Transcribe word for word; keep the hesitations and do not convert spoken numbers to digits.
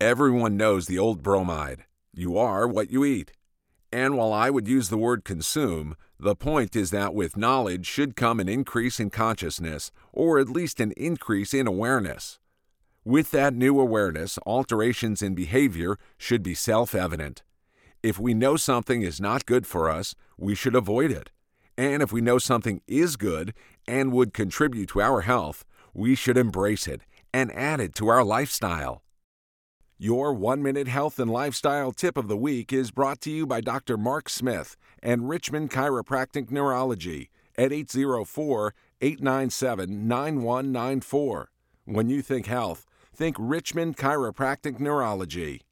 Everyone knows the old bromide. You are what you eat. And while I would use the word consume, the point is that with knowledge should come an increase in consciousness, or at least an increase in awareness. With that new awareness, alterations in behavior should be self-evident. If we know something is not good for us, we should avoid it. And if we know something is good and would contribute to our health, we should embrace it and add it to our lifestyle. Your one-minute health and lifestyle tip of the week is brought to you by Doctor Mark Smith and Richmond Chiropractic Neurology at eight oh four, eight nine seven, nine one nine four. When you think health, think Richmond Chiropractic Neurology.